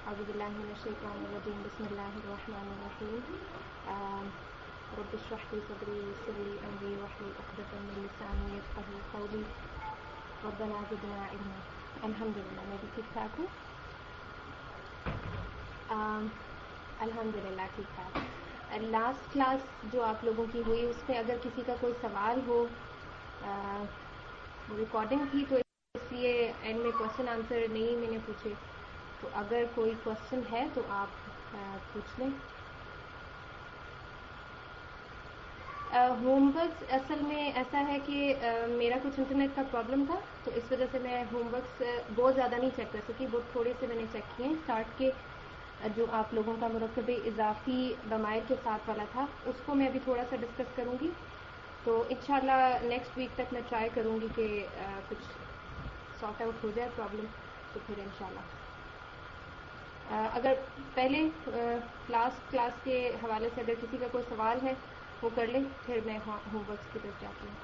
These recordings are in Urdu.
أعوذ بالله من الشيطان الرجيم بسم الله الرحمن الرحيم رب اشرح لي صدري ويسر لي أمري واحلل عقدة من لساني يفقهوا قولي ربنا زدنا علما. الحمدللہ میں بھی ٹھیک ٹھاک ہوں. الحمدللہ ٹھیک ٹھاک. لاسٹ کلاس جو آپ لوگوں کی ہوئی اس میں اگر کسی کا کوئی سوال ہو, ریکارڈنگ تھی تو اس لیے اینڈ میں کوشچن آنسر نہیں میں نے پوچھے, تو اگر کوئی کوشچن ہے تو آپ پوچھ لیں. ہوم ورکس اصل میں ایسا ہے کہ میرا کچھ انٹرنیٹ کا پرابلم تھا, تو اس وجہ سے میں ہوم ورکس بہت زیادہ نہیں چیک کر سکی, بہت تھوڑے سے میں نے چیک کیے ہیں. اسٹارٹ کے جو آپ لوگوں کا مرکب اضافی ضمائر کے ساتھ والا تھا اس کو میں بھی تھوڑا سا ڈسکس کروں گی, تو انشاءاللہ نیکسٹ ویک تک میں ٹرائی کروں گی کہ کچھ سارٹ آؤٹ ہو جائے پرابلم, تو پھر انشاءاللہ اگر پہلے لاسٹ کلاس کے حوالے سے اگر کسی کا کوئی سوال ہے وہ کر لیں, پھر میں ہوم ورکس کی طرف جاتی ہوں.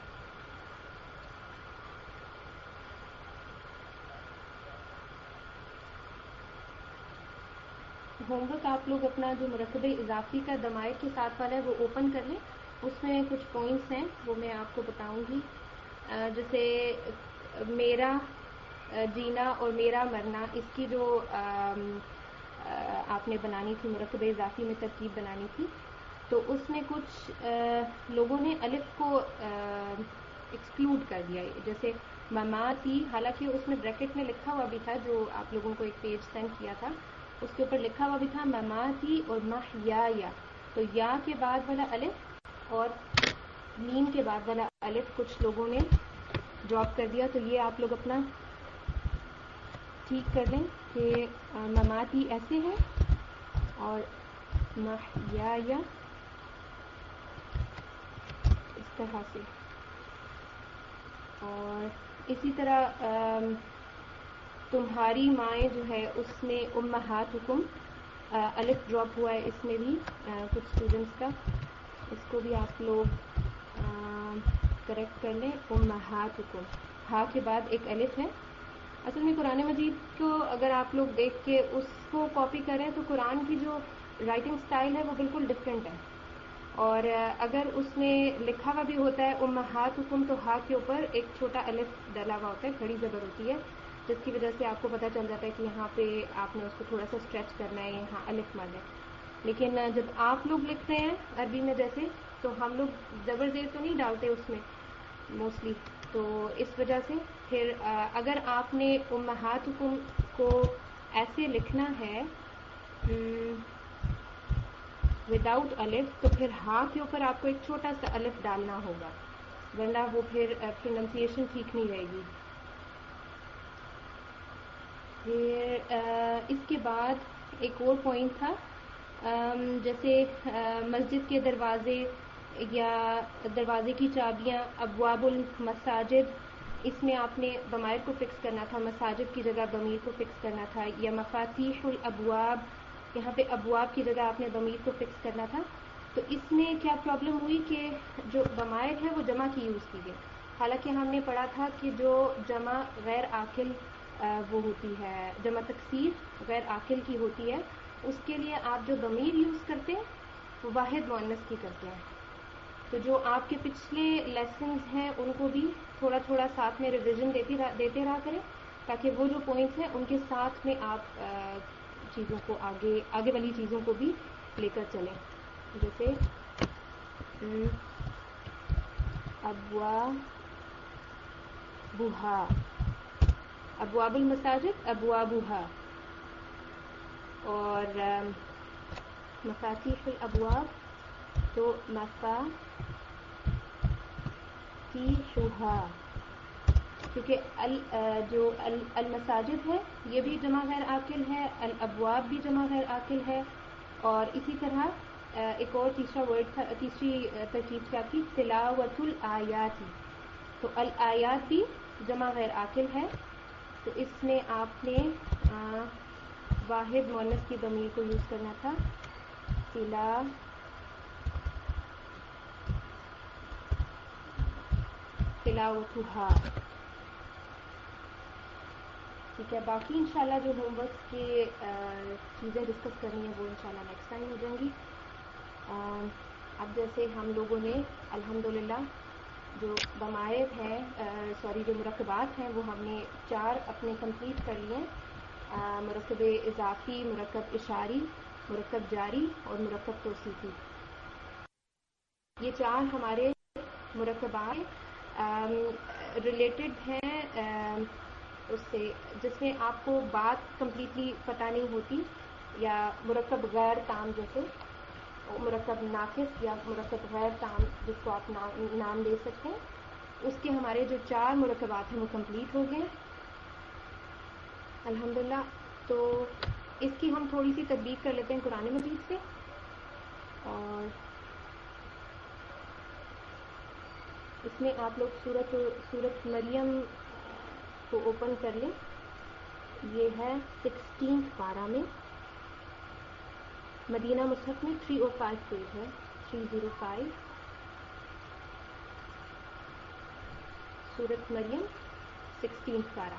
ہوم ورک آپ لوگ اپنا جو مرکب اضافی کا ضمائر کے ساتھ والا ہے وہ اوپن کر لیں. اس میں کچھ پوائنٹس ہیں وہ میں آپ کو بتاؤں گی, جیسے میرا جینا اور میرا مرنا, اس کی جو آپ نے بنانی تھی مرکب اضافی میں ترکیب بنانی تھی, تو اس میں کچھ لوگوں نے الف کو ایکسکلوڈ کر دیا. جیسے مماتی, حالانکہ اس میں بریکٹ میں لکھا ہوا بھی تھا, جو آپ لوگوں کو ایک پیج سینڈ کیا تھا اس کے اوپر لکھا ہوا بھی تھا مماتی اور محیا, تو یا کے بعد والا الف اور میم کے بعد والا الف کچھ لوگوں نے ڈراپ کر دیا. تو یہ آپ لوگ اپنا ٹھیک کر لیں کہ مماتی ایسے ہے اور محیا اس طرح سے. اور اسی طرح تمہاری مائیں جو ہے اس میں امہاتکم الف ڈراپ ہوا ہے, اس میں بھی کچھ اسٹوڈنٹس کا, اس کو بھی آپ لوگ کریکٹ کر لیں. امہاتکم, ہا کے بعد ایک الف ہے. اصل میں قرآن مجید کو اگر آپ لوگ دیکھ کے اس کو کاپی کریں تو قرآن کی جو رائٹنگ سٹائل ہے وہ بالکل ڈفرینٹ ہے, اور اگر اس میں لکھا ہوا بھی ہوتا ہے امہاتکم تو ہا کے اوپر ایک چھوٹا الف ڈلا ہوا ہوتا ہے, کھڑی زبر ہوتی ہے, جس کی وجہ سے آپ کو پتہ چل جاتا ہے کہ یہاں پہ آپ نے اس کو تھوڑا سا اسٹریچ کرنا ہے, یہاں الف مد ہے. لیکن جب آپ لوگ لکھتے ہیں عربی میں جیسے, تو ہم لوگ زبر زیر تو نہیں ڈالتے اس میں موسٹلی, تو اس وجہ سے پھر اگر آپ نے امہاتکم کو ایسے لکھنا ہے وداؤٹ الف, تو پھر ہا کے اوپر آپ کو ایک چھوٹا سا الف ڈالنا ہوگا, ورنہ وہ پھر پروننسیشن ٹھیک نہیں رہے گی. پھر اس کے بعد ایک اور پوائنٹ تھا, جیسے مسجد کے دروازے یا دروازے کی چابیاں, ابواب المساجد, اس میں آپ نے ضمائر کو فکس کرنا تھا, مساجد کی جگہ ضمیر کو فکس کرنا تھا. یا مفاتیح الابواب, یہاں پہ ابواب کی جگہ آپ نے ضمیر کو فکس کرنا تھا. تو اس میں کیا پرابلم ہوئی کہ جو ضمائر ہے وہ جمع کی یوز کی گئی, حالانکہ ہم نے پڑھا تھا کہ جو جمع غیر عاقل وہ ہوتی ہے, جمع تکسیر غیر عاقل کی ہوتی ہے, اس کے لیے آپ جو ضمیر یوز کرتے ہیں وہ واحد مؤنث کی کرتے ہیں. تو جو آپ کے پچھلے لیسنز ہیں ان کو بھی تھوڑا تھوڑا ساتھ میں ریویژن دیتے رہا کریں, تاکہ وہ جو پوائنٹس ہیں ان کے ساتھ میں آپ چیزوں کو آگے والی چیزوں کو بھی لے کر چلیں. جیسے ابوابها, ابواب المساجد ابوابها, اور مفاتیح الابواب تو مفاتیحها, کیونکہ جو المساجد ہے یہ بھی جمع غیر عاقل ہے, الابواب بھی جمع غیر عاقل ہے, اور اسی طرح ایک اور تیسرا ورڈ تھا, تیسری ترکیب کیا تھی, تلاوت الآیات, تو الآیات بھی جمع غیر عاقل ہے, تو اس میں آپ نے واحد مؤنث کی ضمیر کو یوز کرنا تھا, تلاوتها. ٹھیک ہے. باقی انشاءاللہ جو ہوم ورک کے چیزیں ڈسکس کرنی ہیں وہ انشاءاللہ نیکسٹ ٹائم ہو جائیں گی. اب جیسے ہم لوگوں نے الحمدللہ جو ضمائر ہیں جو مرکبات ہیں وہ ہم نے 4 اپنے کمپلیٹ کر لیے ہیں. مرکب اضافی، مرکب اشاری، مرکب جاری اور مرکب توصیفی. یہ 4 ہمارے مرکبات ریلیٹڈ ہیں اس سے جس میں آپ کو بات کمپلیٹلی پتہ نہیں ہوتی، یا مرکب غیر تام جیسے مرکب ناقص یا مرکب غیر تام جس کو آپ نام دے سکتے ہیں. اس کے ہمارے جو 4 مرکبات ہیں وہ کمپلیٹ ہو گئے الحمدللہ. تو اس کی ہم تھوڑی سی تطبیق کر لیتے ہیں قرآن مجید سے. اور اس میں آپ لوگ سورت مریم کو اوپن کر لیں. یہ ہے 16 پارہ میں، مدینہ مصحف میں 305 پیج ہے. 305 سورت مریم 16 پارہ.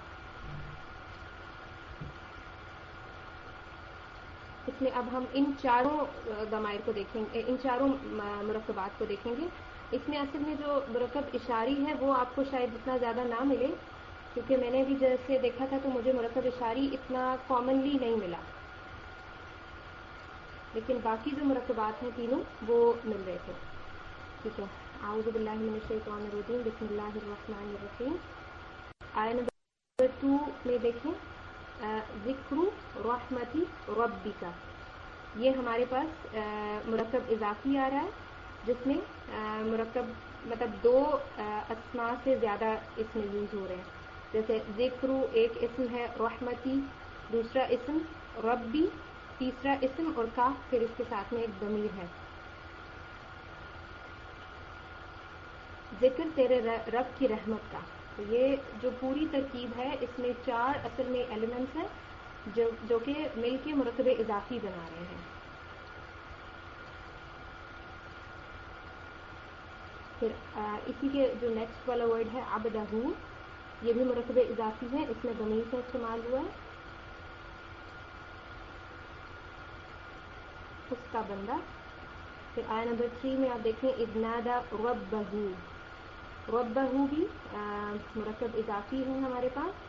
اس میں اب ہم ان چاروں ضمائر کو دیکھیں گے، ان چاروں مرکبات کو دیکھیں گے. اس میں اصل میں جو مرکب اشاری ہے وہ آپ کو شاید اتنا زیادہ نہ ملے، کیونکہ میں نے بھی جیسے دیکھا تھا تو مجھے مرکب اشاری اتنا کامنلی نہیں ملا، لیکن باقی جو مرکبات ہیں تینوں وہ مل رہے تھے. ٹھیک ہے. اعوذ باللہ من الشیطان الرجیم، بسم اللہ الرحمن الرحیم. آیت نمبر 2 میں دیکھیں، ذکر رحمتی ربک. یہ ہمارے پاس مرکب اضافی آ رہا ہے جس میں مرکب مطلب 2 اسماء سے زیادہ اس میں یوز ہو رہے ہیں. جیسے ذکر ایک اسم ہے، رحمتی دوسرا اسم، ربی تیسرا اسم، اور کاف پھر اس کے ساتھ میں ایک ضمیر ہے. ذکر تیرے رب کی رحمت کا. تو یہ جو پوری ترکیب ہے اس میں 4 اصل میں ایلیمنٹس ہیں جو کہ مل کے مرکب اضافی بنا رہے ہیں. پھر اسی کے جو نیکسٹ والا ورڈ ہے عبدہ، یہ بھی مرکب اضافی ہے، اس میں ضمیر کا استعمال ہوا ہے، اس کا بندہ. پھر آیت نمبر 3 میں آپ دیکھیں اذ نادى ربہ. ربہ بھی مرکب اضافی ہے ہمارے پاس.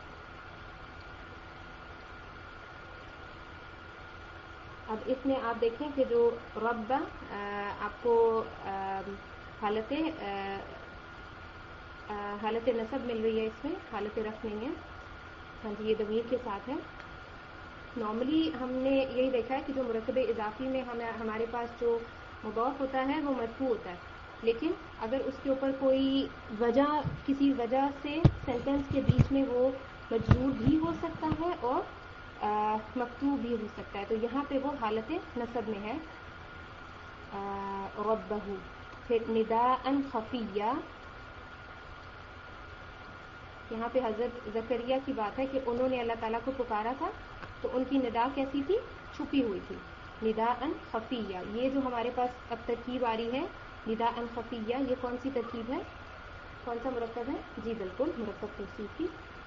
اب اس میں آپ دیکھیں کہ جو رب آپ کو حالت نصب مل رہی ہے، اس میں حالت رفع نہیں ہے. ہاں جی، یہ ضمیر کے ساتھ ہے. نارملی ہم نے یہی دیکھا ہے کہ جو مرکب اضافی میں ہمارے پاس جو مضاف ہوتا ہے وہ مرفوع ہوتا ہے، لیکن اگر اس کے اوپر کوئی وجہ کسی وجہ سے سینٹنس کے بیچ میں وہ مجرور بھی ہو سکتا ہے اور مکتوب بھی ہو سکتا ہے. تو یہاں پہ وہ حالت نصب میں ہے ربہ. پھر نداء خفیہ، یہاں پہ حضرت زکریا کی بات ہے کہ انہوں نے اللہ تعالیٰ کو پکارا تھا تو ان کی ندا کیسی تھی؟ چھپی ہوئی تھی. نداء خفیہ. یہ جو ہمارے پاس اب ترکیب آ رہی ہے نداء خفیہ، یہ کون سی ترکیب ہے؟ کون سا مرکب ہے؟ جی بالکل، مرکب توصیفی.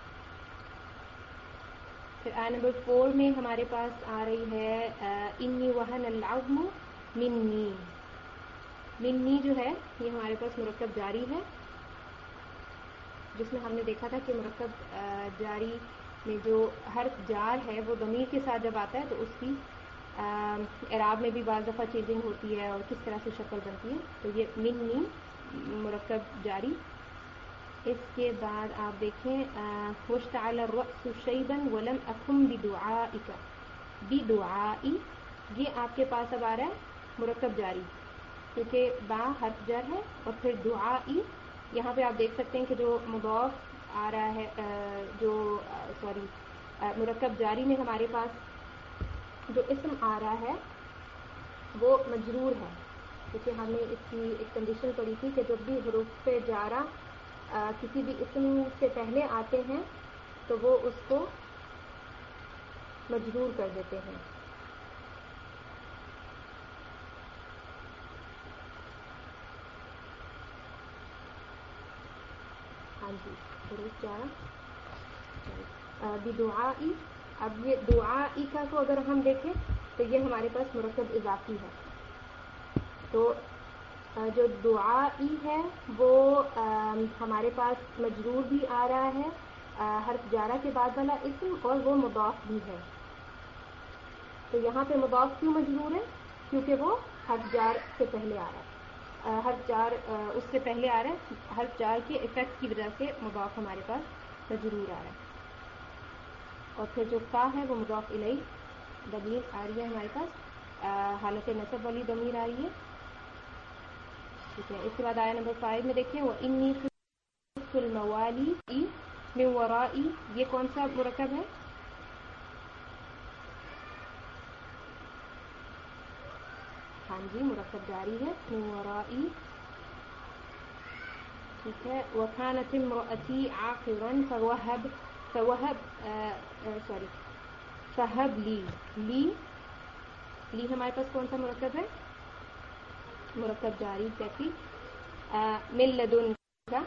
پھر آیت نمبر 4 میں ہمارے پاس آ رہی ہے انی وہن العظم منی. منی جو ہے یہ ہمارے پاس مرکب جاری ہے، جس میں ہم نے دیکھا تھا کہ مرکب جاری میں جو حرف جار ہے وہ ضمیر کے ساتھ جب آتا ہے تو اس کی اعراب میں بھی بعض دفعہ چینجنگ ہوتی ہے اور کس طرح سے شکل بنتی ہے. تو یہ منی مرکب جاری. اس کے بعد آپ دیکھیں واشتعل الرأس شیبا ولم اکن بدعائک. بدعائی، یہ آپ کے پاس اب آ رہا ہے مرکب جاری، کیونکہ با حرف جر ہے اور پھر دعائی. یہاں پہ آپ دیکھ سکتے ہیں کہ جو مضاف آ رہا ہے مرکب جاری میں ہمارے پاس جو اسم آ رہا ہے وہ مجرور ہے، کیونکہ ہم نے اس کی ایک کنڈیشن پڑھی تھی کہ جب بھی حروف جارہ کسی بھی اسم سے پہلے آتے ہیں تو وہ اس کو مجرور کر دیتے ہیں. ہاں جی، حروف جارہ بدعائی. اب یہ دعائی کا کو اگر ہم دیکھیں تو یہ ہمارے پاس مرکب اضافی ہے. تو جو دعائی ہے وہ ہمارے پاس مجرور بھی آ رہا ہے حرف جارہ کے بعد والا اسم, اور وہ مضاف بھی ہے. تو یہاں پہ مضاف کیوں مجرور ہے؟ کیونکہ وہ حرف جار سے پہلے آ رہا ہے, حرف جار اس سے پہلے آ رہا ہے, حرف جار کے افیکٹ کی وجہ سے مضاف ہمارے پاس مجرور آ رہا ہے. اور پھر جو کا ہے وہ مضاف الیہ ضمیر آ رہی ہے ہمارے پاس, حالت نصب والی ضمیر آ رہی ہے. ٹھیک ہے. اس کے بعد آیا نمبر 5 میں دیکھیں وَإِنِّي خِفْتُ الْمَوَالِي مِن وَرَائِي, یہ کون سا مرکب ہے؟ ہاں جی, مرکب جاری ہے من ورائی. ٹھیک ہے. وَكَانَتِ امْرَأَتِي عَاقِرًا فَهَبْ لی ہمارے پاس کون سا مرکب ہے؟ مرکب جاری. ایگزیکٹلی. من لدن کا,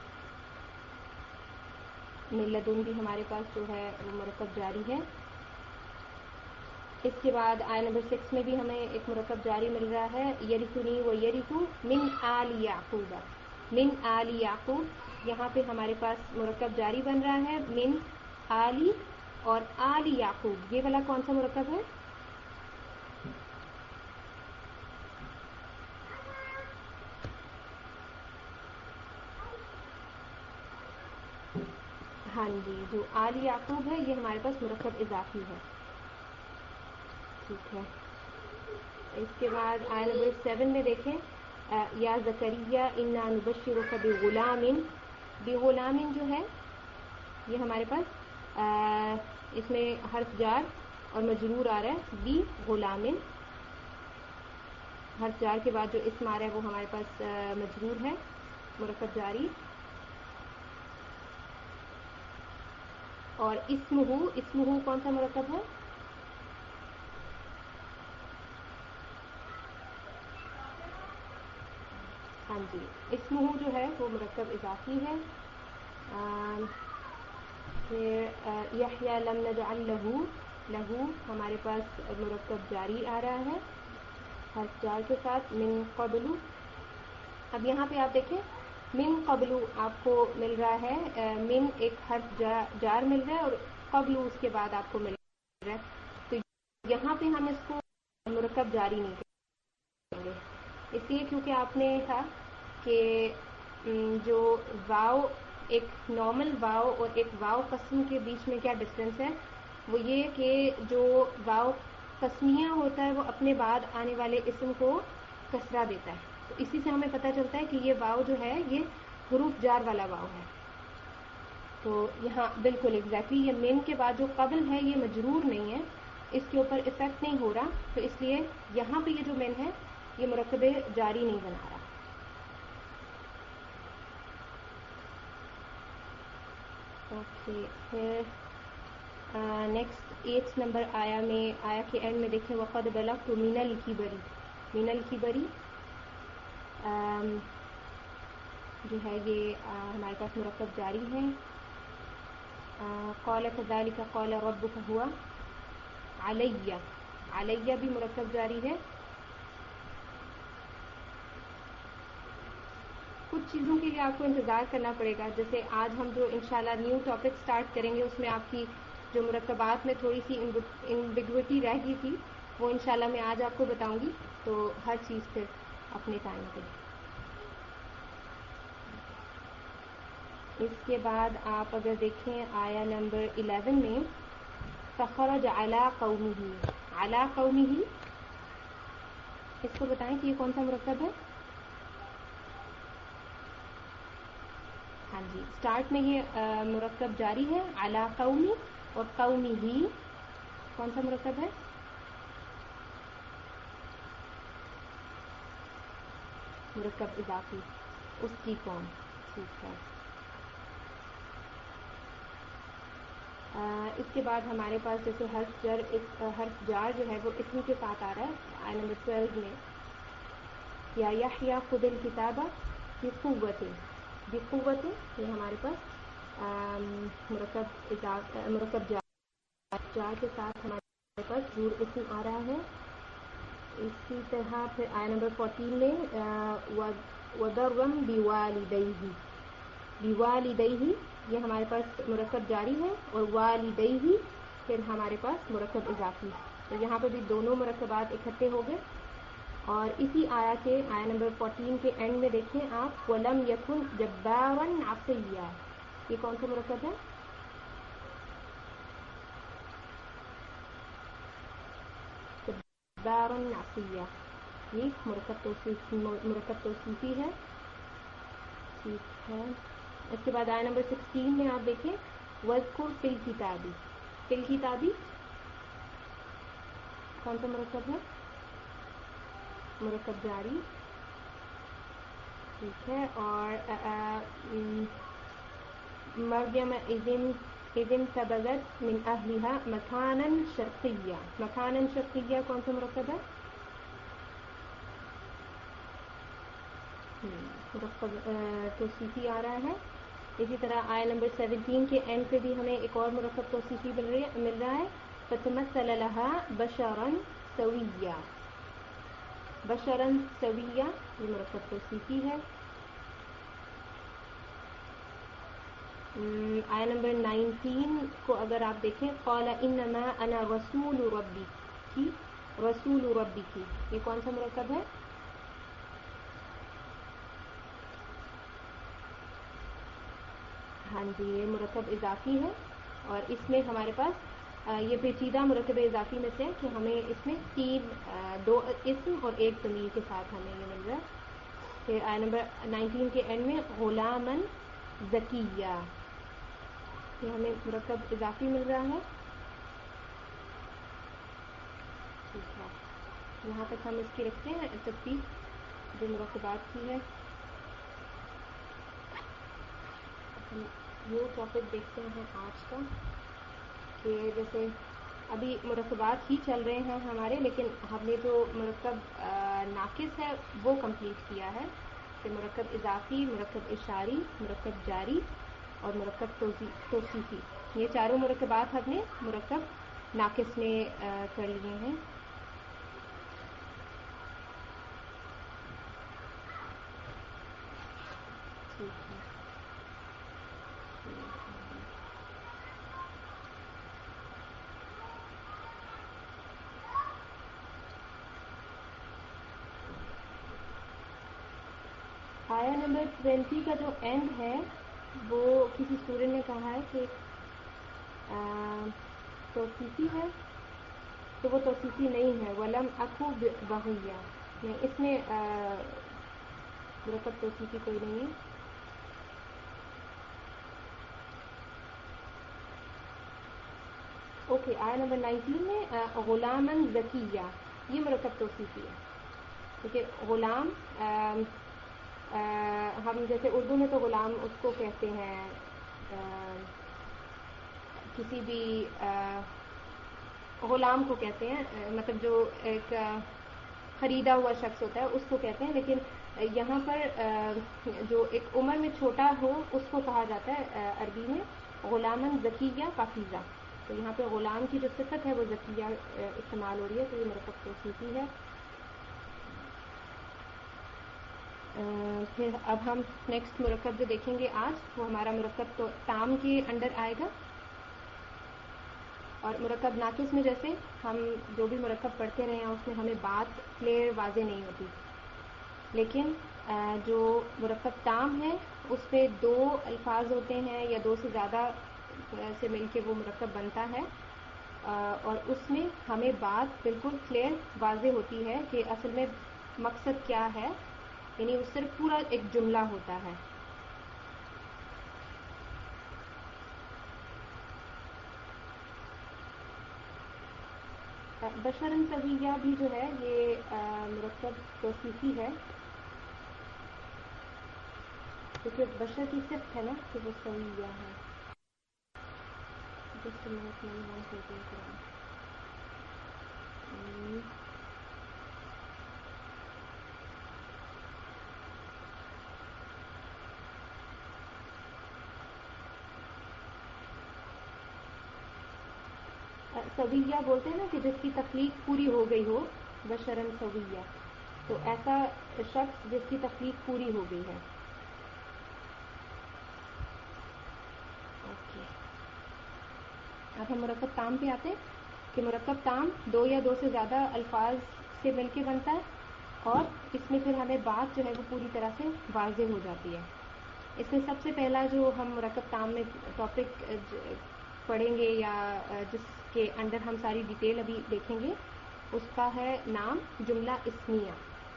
من لدن بھی ہمارے پاس جو ہے وہ مرکب جاری ہے. اس کے بعد آئے نمبر 6 میں بھی ہمیں ایک مرکب جاری مل رہا ہے یرثنی و یرثو من آل یعقوب. من آل یعقوب, یہاں پہ ہمارے پاس مرکب جاری بن رہا ہے من آلی اور آل یعقوب. یہ والا کون سا مرکب ہے؟ ہاں جی, جو آل یعقوب ہے یہ ہمارے پاس مرکب اضافی ہے. ٹھیک ہے. اس کے بعد آئے نمبر 7 میں دیکھیں یا زکریہ انا نبشرک بغلام. بغلام جو ہے یہ ہمارے پاس اس میں حرف جار اور مجرور آ رہا ہے بی غلام. حرف جار کے بعد جو اسم آ رہا ہے وہ ہمارے پاس مجرور ہے, مرکب جاری. اور اسمہ کون سا مرکب ہے؟ ہاں جی, اسمہ جو ہے وہ مرکب اضافی ہے. پھر یحییٰ لم نجعل لہو ہمارے پاس مرکب جاری آ رہا ہے حرف جار کے ساتھ من قبل. اب یہاں پہ آپ دیکھیں من قبل آپ کو مل رہا ہے, من ایک حرف جار مل رہا ہے اور قبل اس کے بعد آپ کو مل رہا ہے. تو یہاں پہ ہم اس کو مرکب جاری نہیں کریں گے, اس لیے کیونکہ آپ نے کہا کہ جو واو ایک نارمل واو اور ایک واو قسم کے بیچ میں کیا ڈفرینس ہے, وہ یہ کہ جو واو قسمیہ ہوتا ہے وہ اپنے بعد آنے والے اسم کو کسرہ دیتا ہے. تو اسی سے ہمیں پتہ چلتا ہے کہ یہ واو جو ہے یہ حروف جار والا واو ہے. تو یہاں بالکل ایگزیکٹلی یہ مین کے بعد جو قبل ہے یہ مجرور نہیں ہے, اس کے اوپر افیکٹ نہیں ہو رہا, تو اس لیے یہاں پہ یہ جو مین ہے یہ مرکب جاری نہیں بنا رہا. اوکے. پھر نیکسٹ 8 نمبر آیا کے اینڈ میں دیکھیں وقد بلغت من الکبری. من الکبری جو ہے یہ ہمارے پاس مرکب جاری ہے. قال كذلك قال ربك هو علیہ. علیہ بھی مرکب جاری ہے. کچھ چیزوں کے لیے آپ کو انتظار کرنا پڑے گا, جیسے آج ہم جو انشاءاللہ نیو ٹاپک سٹارٹ کریں گے اس میں آپ کی جو مرکبات میں تھوڑی سی ایمبیگوٹی رہ گئی تھی وہ انشاءاللہ میں آج آپ کو بتاؤں گی. تو ہر چیز پھر اپنے ٹائم پہ. اس کے بعد آپ اگر دیکھیں آیا نمبر 11 میں فخرج علی قومہ. علی قومہ اس کو بتائیں کہ یہ کون سا مرکب ہے؟ ہاں جی, اسٹارٹ میں یہ مرکب جاری ہے علی قومی, اور قومی ہی کون سا مرکب ہے؟ مرکب اضافی, اس کی قوم. ٹھیک ہے. اس کے بعد ہمارے پاس جیسے حرف جار جو ہے وہ اسم کے ساتھ آ رہا ہے آئے نمبر 12 میں یا یحییٰ خذ الکتاب بقوۃ. بقوۃ یہ ہمارے پاس مرکب جار کے ساتھ ہمارے پاس جور اسم آ رہا ہے. اسی طرح پھر آیا نمبر 14 میں وَبَرًّا بِوَالِدَيْهِ. بِوَالِدَيْهِ یہ ہمارے پاس مرکب جاری ہے, اور والدیہ پھر ہمارے پاس مرکب اضافی. تو یہاں پہ بھی دونوں مرکبات اکٹھے ہو گئے. اور اسی آیا نمبر 14 کے اینڈ میں دیکھیں آپ وَلَمْ يَكُنْ جَبَّارًا عَصِيًّا. یہ کون سا مرکب ہے؟ جَبَّارًا عَصِيًّا. یہ مرکب توصیفی ہے. ٹھیک ہے. اس کے بعد آیا نمبر 16 میں آپ دیکھیں وَاذْكُرْ فِي الْكِتَابِ. فِي الْكِتَابِ کون سا مرکب ہے؟ مرکب جاری. ٹھیک ہے. اور مریم اذ انتبذت من اہلها مکانا شرقیا. مکانا شرقیا کون سا مرکب ہے؟ مرکب توصیفی آ رہا ہے. اسی طرح آیا نمبر 17 کے اینڈ پہ بھی ہمیں ایک اور مرکب توصیفی مل رہا ہے فتمثل لها بشرا سویا. بشرا سویا یہ مرکب توصیفی ہے. آیا نمبر 19 کو اگر آپ دیکھیں قال انما انا رسول ربک. رسول ربک یہ کون سا مرکب ہے؟ ہاں جی یہ مرکب اضافی ہے. اور اس میں ہمارے پاس یہ پیچیدہ مرکب اضافی میں سے کہ ہمیں اس میں دو اسم اور ایک ضمیر کے ساتھ ہمیں یہ مل رہا ہے. پھر آیا نمبر 19 کے اینڈ میں غلامن زکیہ. یہ ہمیں مرکب اضافی مل رہا ہے. ٹھیک ہے. یہاں تک ہم اس کی رکھتے ہیں تفصیل جو مرکبات کی ہے. یہ ٹاپک دیکھتے ہیں آج کا کہ جیسے ابھی مرکبات ہی چل رہے ہیں ہمارے, لیکن ہم نے جو مرکب ناقص ہے وہ کمپلیٹ کیا ہے کہ مرکب اضافی, مرکب اشاری, مرکب جاری اور مرکب توصیفی. یہ چاروں مرکبات ہم نے مرکب ناقص میں کر لیے ہیں. ٹھیک ہے. آیا نمبر 20 کا جو اینڈ ہے وہ کسی اسٹوڈنٹ نے کہا ہے کہ توصیفی ہے, تو وہ توصیفی نہیں ہے. ولم اکو بغیہ نہیں, اس میں مرکب توصیفی کوئی نہیں ہے. اوکے. آیا نمبر 19 میں غلامن زکیہ یہ مرکب توصیفی ہے. ٹھیک ہے. غلام ہم جیسے اردو میں تو غلام اس کو کہتے ہیں کسی بھی غلام کو کہتے ہیں, مطلب جو ایک خریدا ہوا شخص ہوتا ہے اس کو کہتے ہیں. لیکن یہاں پر جو ایک عمر میں چھوٹا ہو اس کو کہا جاتا ہے عربی میں غلامن زکیہ پاکیزہ. تو یہاں پہ غلام کی جو صفت ہے وہ زکیہ استعمال ہو رہی ہے, تو یہ مرکب توصیفی ہے. پھر اب ہم نیکسٹ مرکب جو دیکھیں گے آج وہ ہمارا مرکب تو تام کے انڈر آئے گا. اور مرکب ناقص میں جیسے ہم جو بھی مرکب پڑھتے رہے ہیں اس میں ہمیں بات کلیئر واضح نہیں ہوتی, لیکن جو مرکب تام ہے اس پہ دو الفاظ ہوتے ہیں یا دو سے زیادہ سے مل کے وہ مرکب بنتا ہے, اور اس میں ہمیں بات بالکل کلیئر واضح ہوتی ہے کہ اصل میں مقصد کیا ہے, یعنی اس صرف پورا ایک جملہ ہوتا ہے. بشرن سویہ بھی جو ہے یہ مرکب توصیفی ہے, کیونکہ بشر کی صفت ہے نا کہ وہ سویہ ہے. جسٹ منٹ میں ون ہوتے ہیں. سویہ بولتے ہیں نا کہ جس کی تخلیق پوری ہو گئی ہو، بشرن سویہ، تو ایسا شخص جس کی تخلیق پوری ہو گئی ہے. اوکے، اب ہم مرکب تام پہ آتے ہیں کہ مرکب تام دو یا دو سے زیادہ الفاظ سے مل کے بنتا ہے، اور اس میں پھر ہمیں بات جو ہے وہ پوری طرح سے واضح ہو جاتی ہے. اس میں سب سے پہلا جو ہم مرکب تام میں ٹاپک پڑھیں گے یا جس کے انڈر ہم ساری ڈیٹیل ابھی دیکھیں گے، اس کا ہے نام جملہ اسمیہ.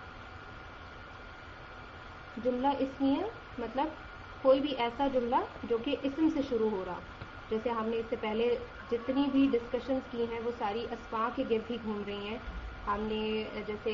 جملہ اسمیہ مطلب کوئی بھی ایسا جملہ جو کہ اسم سے شروع ہو رہا. جیسے ہم نے اس سے پہلے جتنی بھی ڈسکشنز کی ہیں وہ ساری اسماء کے گرد ہی گھوم رہی ہیں. ہم نے جیسے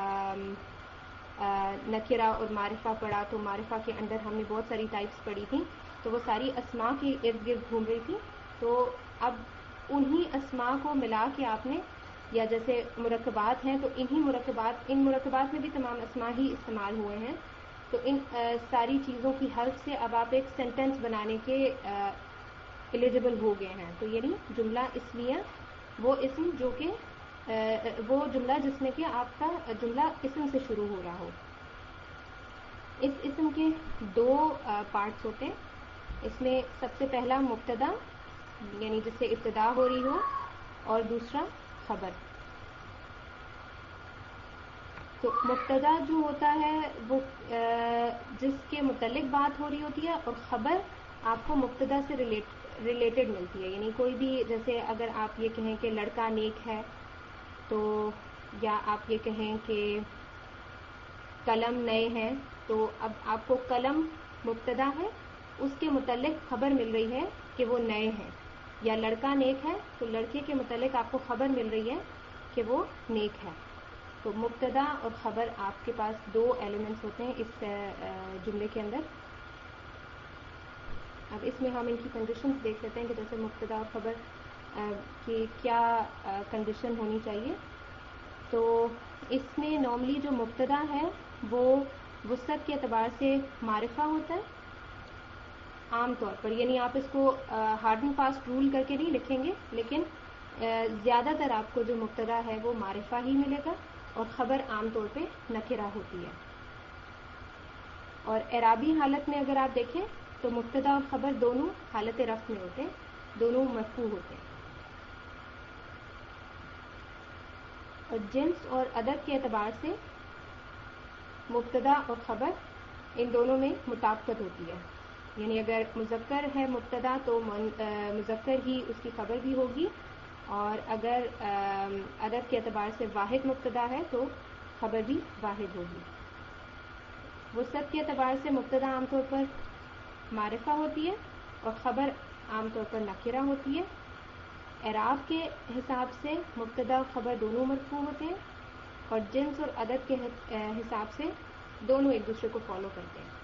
نکرہ اور معرفہ پڑھا، تو معرفہ کے اندر ہم نے بہت ساری ٹائپس پڑھی تھیں، تو وہ ساری اسماء کے ارد گرد گھوم رہی تھی. تو اب انہی اسماء کو ملا کے آپ نے، یا جیسے مرکبات ہیں تو ان مرکبات میں بھی تمام اسماء ہی استعمال ہوئے ہیں. تو ان ساری چیزوں کی ہیلپ سے اب آپ ایک سینٹینس بنانے کے ایلیجبل ہو گئے ہیں. تو یعنی جملہ اسمیہ وہ اسم جو کہ وہ جملہ جس میں کہ آپ کا جملہ اسم سے شروع ہو رہا ہو. اس اسم کے دو پارٹس ہوتے ہیں. اس میں سب سے پہلا مبتدا، یعنی جس سے ابتدا ہو رہی ہو، اور دوسرا خبر. تو مبتدا جو ہوتا ہے وہ جس کے متعلق بات ہو رہی ہوتی ہے، اور خبر آپ کو مبتدا سے ریلیٹڈ ملتی ہے. یعنی کوئی بھی، جیسے اگر آپ یہ کہیں کہ لڑکا نیک ہے، تو یا آپ یہ کہیں کہ قلم نئے ہیں، تو اب آپ کو قلم مبتدا ہے، اس کے متعلق خبر مل رہی ہے کہ وہ نئے ہیں. یا لڑکا نیک ہے تو لڑکے کے متعلق آپ کو خبر مل رہی ہے کہ وہ نیک ہے. تو مبتدا اور خبر آپ کے پاس دو ایلیمنٹس ہوتے ہیں اس جملے کے اندر. اب اس میں ہم ان کی کنڈیشنز دیکھ لیتے ہیں کہ جیسے مبتدا اور خبر کی کیا کنڈیشن ہونی چاہیے. تو اس میں نارملی جو مبتدا ہے وہ وسعت کے اعتبار سے معرفہ ہوتا ہے عام طور پر. یعنی آپ اس کو ہارڈ اینڈ فاسٹ رول کر کے نہیں لکھیں گے، لیکن زیادہ تر آپ کو جو مبتدا ہے وہ معرفہ ہی ملے گا، اور خبر عام طور پہ نکرہ ہوتی ہے. اور اعرابی حالت میں اگر آپ دیکھیں تو مبتدا اور خبر دونوں حالت رفع میں ہوتے ہیں، دونوں مرفوع ہوتے ہیں. اور جنس اور عدد کے اعتبار سے مبتدا اور خبر ان دونوں میں مطابقت ہوتی ہے. یعنی اگر مذکر ہے مبتدا تو مذکر ہی اس کی خبر بھی ہوگی، اور اگر عدد کے اعتبار سے واحد مبتدا ہے تو خبر بھی واحد ہوگی. وسعت کے اعتبار سے مبتدا عام طور پر معرفہ ہوتی ہے، اور خبر عام طور پر نکرہ ہوتی ہے. اعراب کے حساب سے مبتدا اور خبر دونوں مرفوع ہوتے ہیں، اور جنس اور عدد کے حساب سے دونوں ایک دوسرے کو فالو کرتے ہیں.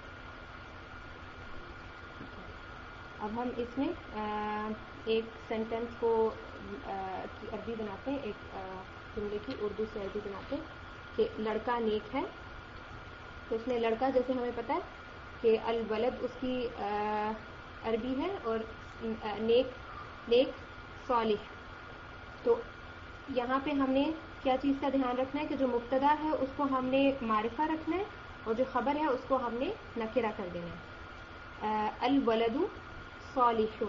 اب ہم اس میں ایک سینٹینس کو کی عربی بناتے ہیں، ایک جملے کی اردو سے عربی بناتے ہیں کہ لڑکا نیک ہے. تو اس میں لڑکا جیسے ہمیں پتہ ہے کہ الولد اس کی عربی ہے، اور نیک صالح. تو یہاں پہ ہم نے کیا چیز کا دھیان رکھنا ہے کہ جو مبتدا ہے اس کو ہم نے معرفہ رکھنا ہے، اور جو خبر ہے اس کو ہم نے نکرہ کر دینا ہے. الولد صالح،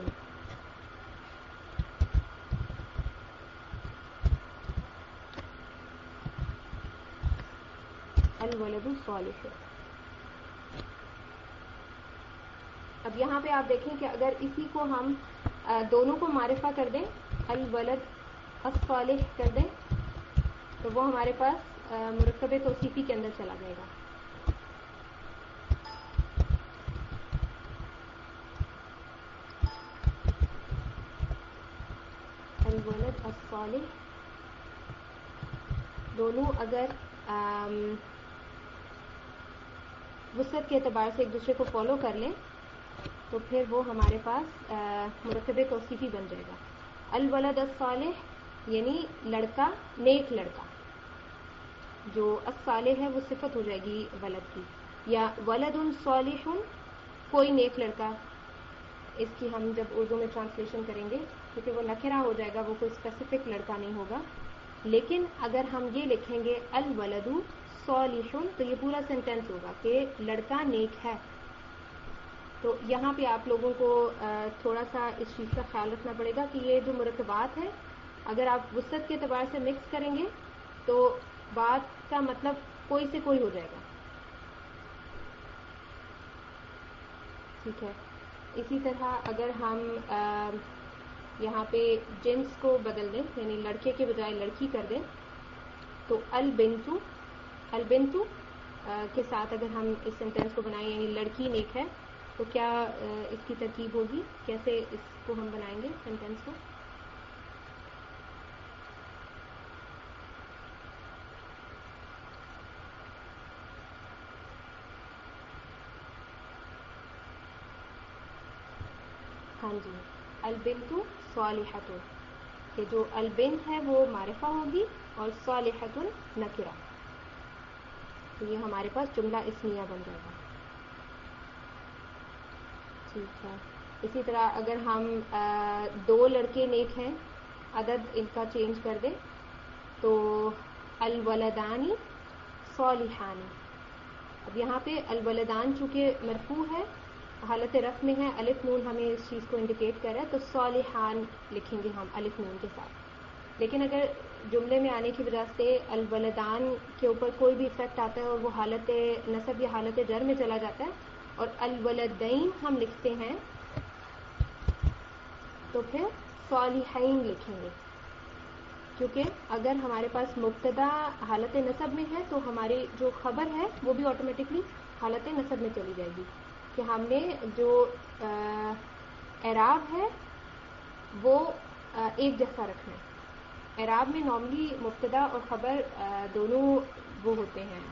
الولد صالح. اب یہاں پہ آپ دیکھیں کہ اگر اسی کو ہم دونوں کو معرفہ کر دیں، الولد الصالح کر دیں، تو وہ ہمارے پاس مرکب توصیفی کے اندر چلا جائے گا. الولد الصالح دونوں اگر وسعت کے اعتبار سے ایک دوسرے کو فالو کر لیں تو پھر وہ ہمارے پاس مرکب توصیفی بن جائے گا. الولد الصالح یعنی لڑکا نیک لڑکا، جو الصالح ہے وہ صفت ہو جائے گی ولد کی. یا ولد صالح کوئی نیک لڑکا، اس کی ہم جب اردو میں ٹرانسلیشن کریں گے، کیونکہ وہ نکرہ ہو جائے گا، وہ کوئی اسپیسیفک لڑکا نہیں ہوگا. لیکن اگر ہم یہ لکھیں گے الولد صالح، تو یہ پورا سینٹینس ہوگا کہ لڑکا نیک ہے. تو یہاں پہ آپ لوگوں کو تھوڑا سا اس چیز کا خیال رکھنا پڑے گا کہ یہ جو مرکبات ہیں اگر آپ وسعت کے اعتبار سے مکس کریں گے تو بات کا مطلب کوئی سے کوئی ہو جائے گا. ٹھیک ہے. اسی طرح اگر ہم یہاں پہ جنس کو بدل دیں، یعنی لڑکے کے بجائے لڑکی کر دیں، تو البنتو کے ساتھ اگر ہم اس سینٹینس کو بنائیں، یعنی لڑکی نیک ہے، تو کیا اس کی ترکیب ہوگی؟ کیسے اس کو ہم بنائیں گے سینٹینس کو؟ ہاں جی، البنتو صالحۃ، کہ جو البنت ہے وہ معرفہ ہوگی اور صالحۃ نکرہ. تو یہ ہمارے پاس جملہ اسمیہ بن جائے گا. ٹھیک ہے. اسی طرح اگر ہم دو لڑکے نیک ہیں، عدد ان کا چینج کر دیں، تو الولدانی صالحانی. اب یہاں پہ الولدان چونکہ مرفوع ہے، حالت رفع میں ہے، الف نون ہمیں اس چیز کو انڈیکیٹ کر رہا ہے، تو صالحان لکھیں گے ہم الف نون کے ساتھ. لیکن اگر جملے میں آنے کی وجہ سے الولدان کے اوپر کوئی بھی افیکٹ آتا ہے اور وہ حالت نصب یا حالت جر میں چلا جاتا ہے اور الولدین ہم لکھتے ہیں، تو پھر صالحین لکھیں گے. کیونکہ اگر ہمارے پاس مبتدا حالت نصب میں ہے تو ہماری جو خبر ہے وہ بھی آٹومیٹکلی حالت نصب میں چلی جائے گی، کہ ہم نے جو اعراب ہے وہ ایک جیسا رکھنا ہے. اعراب میں نارملی مبتدا اور خبر دونوں وہ ہوتے ہیں،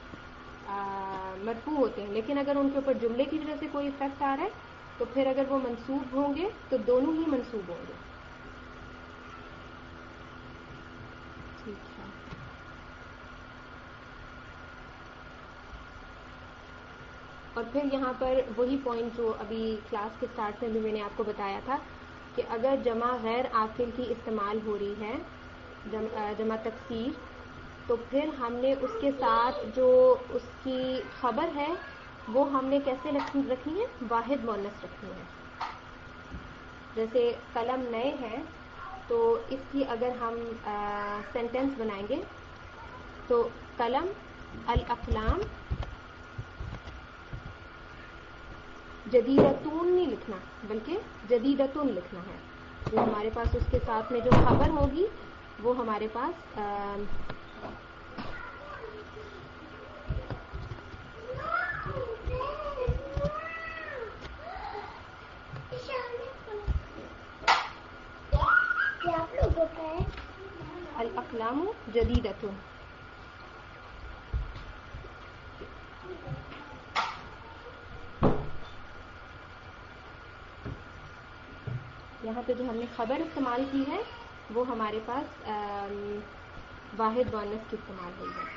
مرفوع ہوتے ہیں، لیکن اگر ان کے اوپر جملے کی وجہ سے کوئی افیکٹ آ رہا ہے تو پھر اگر وہ منصوب ہوں گے تو دونوں ہی منصوب ہوں گے. ٹھیک ہے. اور پھر یہاں پر وہی پوائنٹ جو ابھی کلاس کے سٹارٹ میں بھی میں نے آپ کو بتایا تھا کہ اگر جمع غیر عاقل کی استعمال ہو رہی ہے، جمع تکسیر، تو پھر ہم نے اس کے ساتھ جو اس کی خبر ہے وہ ہم نے کیسے رکھنی ہے؟ واحد مؤنث رکھنی ہے. جیسے قلم نئے ہیں، تو اس کی اگر ہم سینٹینس بنائیں گے تو قلم الاقلام جدیدتون نہیں لکھنا بلکہ جدیدتون لکھنا ہے. جو ہمارے پاس اس کے ساتھ میں جو خبر ہوگی وہ ہمارے پاس الاقلام جدیدتون. یہاں پہ جو ہم نے خبر استعمال کی ہے وہ ہمارے پاس واحد مؤنث کی استعمال ہوئی ہے.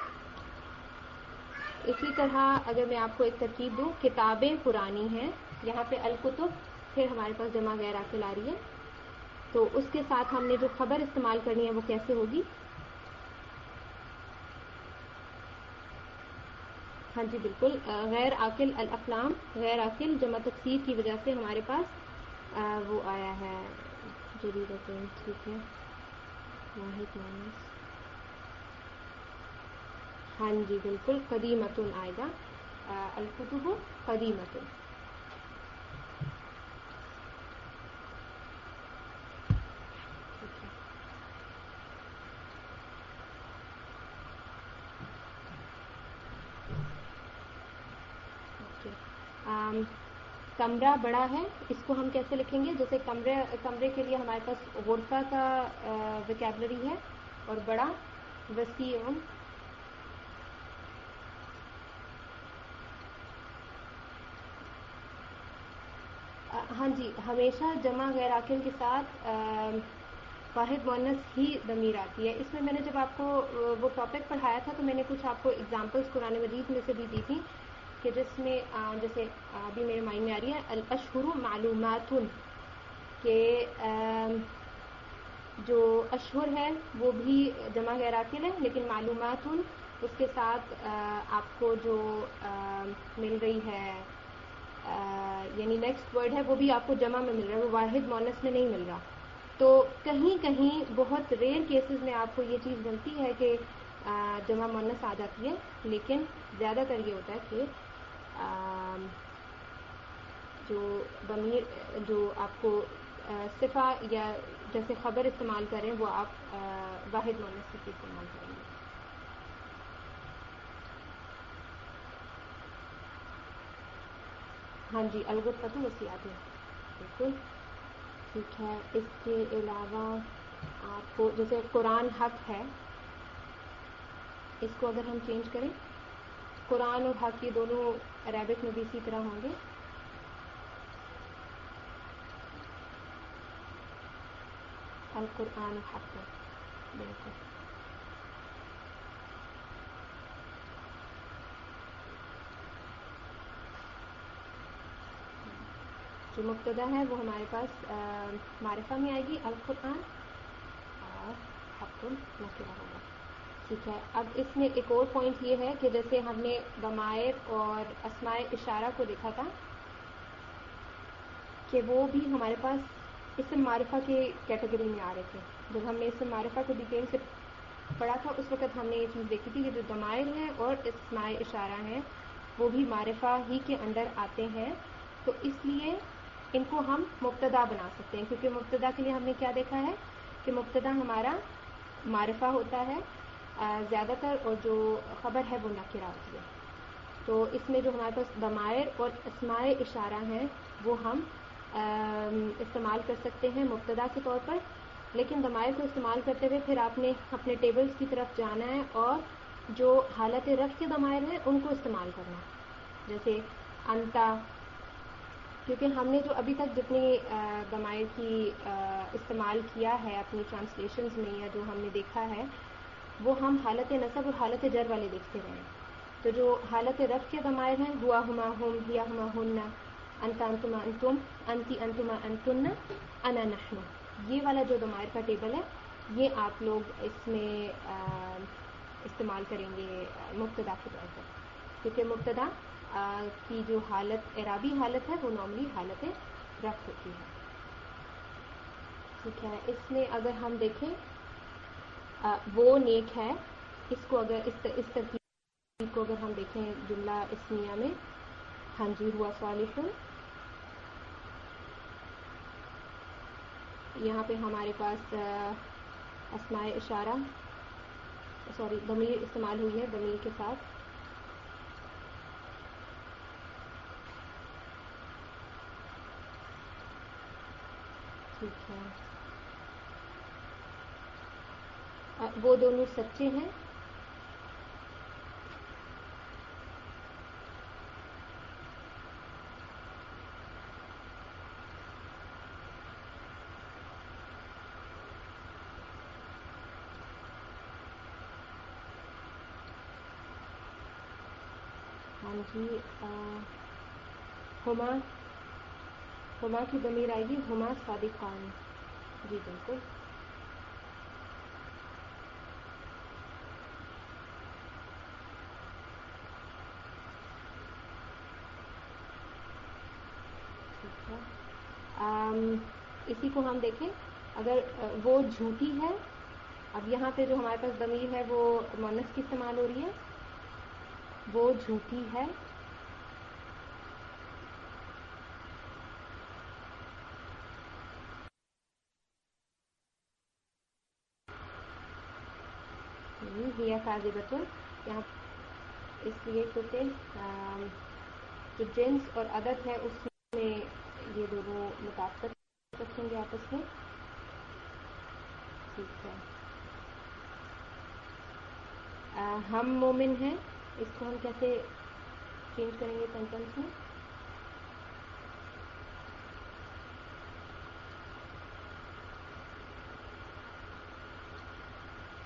اسی طرح اگر میں آپ کو ایک ترکیب دوں، کتابیں پرانی ہیں، یہاں پہ الکتب پھر ہمارے پاس جمع غیر عاقل آ رہی ہے، تو اس کے ساتھ ہم نے جو خبر استعمال کرنی ہے وہ کیسے ہوگی؟ ہاں جی بالکل، غیر عاقل الاقلام، غیر عاقل جمع تکسیر کی وجہ سے ہمارے پاس وہ آیا ہے جدیدتون. ٹھیک ہے. واحد مؤنث، ہاں جی بالکل، قدیمتن آئے گا. الکتب قدیمتن. کمرہ بڑا ہے، اس کو ہم کیسے لکھیں گے؟ جیسے کمرے کے لیے ہمارے پاس غرفہ کا ویکیبلری ہے اور بڑا وسیع. ہاں جی، ہمیشہ جمع غیر عاقل کے ساتھ واحد مؤنث ہی ضمیر آتی ہے. اس میں نے جب آپ کو وہ ٹاپک پڑھایا تھا تو میں نے کچھ آپ کو اگزامپلس قرآن مجید میں سے بھی دی تھی کہ جس میں جیسے ابھی میرے مائنڈ میں آ رہی ہے الاشہر معلومات، کہ جو اشہر ہے وہ بھی جمع غیر عاقل ہے، لیکن معلومات اس کے ساتھ آپ کو جو مل رہی ہے یعنی نیکسٹ ورڈ ہے وہ بھی آپ کو جمع میں مل رہا ہے، وہ واحد مؤنث میں نہیں مل رہا. تو کہیں کہیں بہت ریئر کیسز میں آپ کو یہ چیز ملتی ہے کہ جمع مؤنث آ جاتی ہے، لیکن زیادہ تر یہ ہوتا ہے کہ جو ضمیر جو آپ کو صفہ یا جیسے خبر استعمال کریں وہ آپ واحد مؤنث کی استعمال کریں گے. ہاں جی، الغرفۃ وسیعۃ، بالکل ٹھیک ہے. اس کے علاوہ آپ کو جیسے قرآن حق ہے، اس کو اگر ہم چینج کریں، قرآن اور حق یہ دونوں عربک میں بھی اسی طرح ہوں گے. القرآن حق، بالکل. جو مبتدا ہے وہ ہمارے پاس معرفہ میں آئے گی القرآن، اور حق نکرہ ہوگا. ٹھیک ہے. اب اس میں ایک اور پوائنٹ یہ ہے کہ جیسے ہم نے ضمائر اور اسماء اشارہ کو دیکھا تھا کہ وہ بھی ہمارے پاس اسم معرفہ کے کیٹیگری میں آ رہے تھے. جب ہم نے اسم معرفہ کو ڈیٹیل سے پڑھا تھا اس وقت ہم نے یہ چیز دیکھی تھی کہ جو ضمائر ہیں اور اسماء اشارہ ہیں وہ بھی معرفہ ہی کے اندر آتے ہیں. تو اس لیے ان کو ہم مبتدا بنا سکتے ہیں، کیونکہ مبتدا کے لیے ہم نے کیا دیکھا ہے کہ مبتدا ہمارا معرفہ ہوتا ہے زیادہ تر، اور جو خبر ہے وہ نکرہ ہوتی ہے. تو اس میں جو ہمارے پاس ضمائر اور اسماء اشارہ ہیں وہ ہم استعمال کر سکتے ہیں مبتدا کے طور پر، لیکن ضمائر کو استعمال کرتے ہوئے پھر آپ نے اپنے ٹیبلز کی طرف جانا ہے اور جو حالت رفع کے ضمائر ہیں ان کو استعمال کرنا ہے. جیسے انتا، کیونکہ ہم نے جو ابھی تک جتنی ضمائر کی استعمال کیا ہے اپنی ٹرانسلیشنز میں یا جو ہم نے دیکھا ہے وہ ہم حالت نصب اور حالت جر والے دیکھتے رہے ہیں. تو جو حالت رفع کے ضمائر ہیں ہوا ہما ہم، ہیا ہما ہن، انت انتما انتم، انتی انتما انتن، انا نحن، یہ والا جو ضمائر کا ٹیبل ہے یہ آپ لوگ اس میں استعمال کریں گے مبتدا کے طور پر، کیونکہ مبتدا کی جو حالت اعرابی حالت ہے وہ نارملی حالت رفع ہوتی ہے. ٹھیک ہے. اس میں اگر ہم دیکھیں وہ نیک ہے، اس کو اگر اس ترکیب کو اگر ہم دیکھیں جملہ اسمیہ میں، ہاں جی، ہوا صالح، یہاں پہ ہمارے پاس اسماء اشارہ ضمیر استعمال ہوئی ہے ضمیر کے ساتھ. ٹھیک ہے. وہ دونوں سچے ہیں. ہاں جی، ہما کی ضمیر آئے گی ہما صادقان. جی بالکل. ٹھیک ہے. اسی کو ہم دیکھیں، اگر وہ جھوٹی ہے، اب یہاں پہ جو ہمارے پاس ضمیر ہے وہ مؤنث کی استعمال ہو رہی ہے، وہ جھوٹی ہے. ہیا کاذبۃ، یہاں اس لیے کیونکہ جو جنس اور عدد ہے اس میں یہ دونوں مطابقت رکھیں گے آپس میں. ٹھیک ہے. ہم مومن ہیں، اس کو ہم کیسے چینج کریں گے سینٹینس میں؟